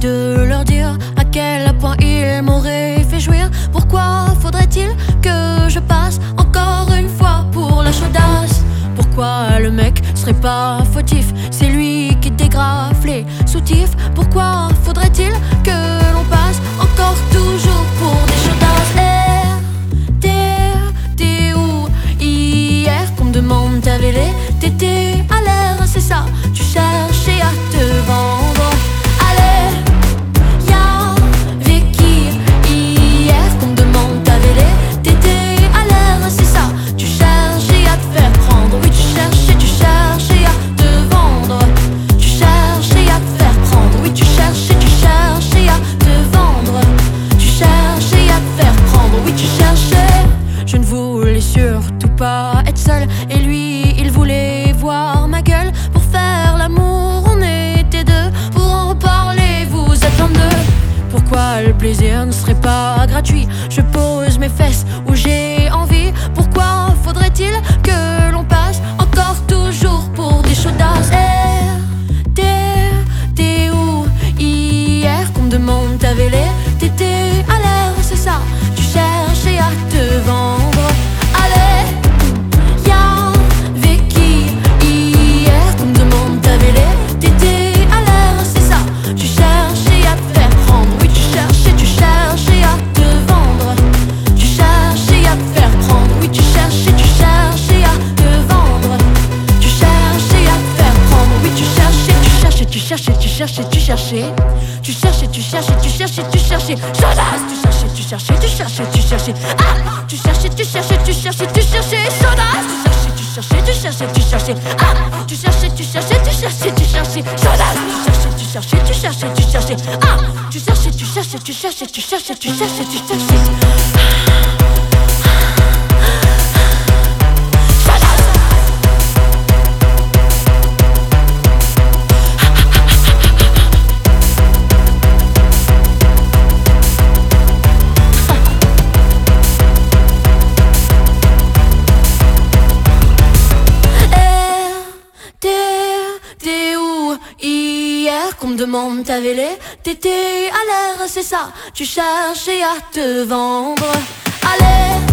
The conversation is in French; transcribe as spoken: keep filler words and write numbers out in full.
de leur dire à quel point ils m'auraient fait jouir. Pourquoi faudrait-il que je passe encore une fois pour la chaudasse? Pourquoi le mec serait pas fautif? C'est lui qui dégrafe les soutifs. Pourquoi faudrait-il que l'on passe encore toujours pour des chaudasses? R, T, t'es où hier qu'on me demande ta vélé? T'étais à l'air, c'est ça, tu cherchais à te vendre. Allez, y'avait qui hier qu'on me demande ta vélé? T'étais à l'air, c'est ça, tu cherchais à te faire prendre. Oui, tu cherchais, tu cherchais à te vendre. Tu cherchais à te faire prendre. Oui, tu cherchais, tu cherchais à te vendre. Tu cherchais à te faire prendre. Oui, tu cherchais. Je ne voulais surtout pas être seule. Et lui, il voulait voir ma gueule. Pour faire l'amour, on était deux. Pour en reparler, vous êtes vingt-deux. Pourquoi le plaisir ne serait pas gratuit? Je pose mes fesses où j'ai envie. Pourquoi faudrait-il que l'on passe encore toujours pour des chaudasses? R, T, t'es où hier qu'on me demande ta vélé? T'étais à l'air, c'est ça, tu cherchais à te vendre. Allez, y'avait qui hier qu'on me demande ta vélé? T'étais à l'air, c'est ça, tu cherchais à te faire prendre. Oui, tu cherchais, tu cherchais à te vendre. Tu cherchais à te faire prendre. Oui, tu cherchais, tu cherchais à te vendre. Tu cherchais à te faire prendre. Oui, tu cherchais, tu cherchais, tu cherchais, tu cherchais, tu cherchais. Tu cherchais, tu cherchais, tu cherchais, tu cherchais. Chaudasse, tu cherchais, tu cherchais, tu cherchais, tu cherchais. Ah, tu cherchais, tu cherchais, tu cherchais, tu cherchais. Chaudasse, tu cherchais, tu cherchais, tu cherchais, tu cherchais. Ah, tu cherchais, tu cherchais, tu cherchais, tu cherchais. Chaudasse, tu cherchais, tu cherchais, tu cherchais, tu cherchais. Ah, tu cherchais, tu cherchais, tu cherchais, tu cherchais, tu cherchais, tu cherchais. T'es où hier qu'on me demande ta vélé? T'étais à l'air, c'est ça, tu cherchais à te vendre. Allez,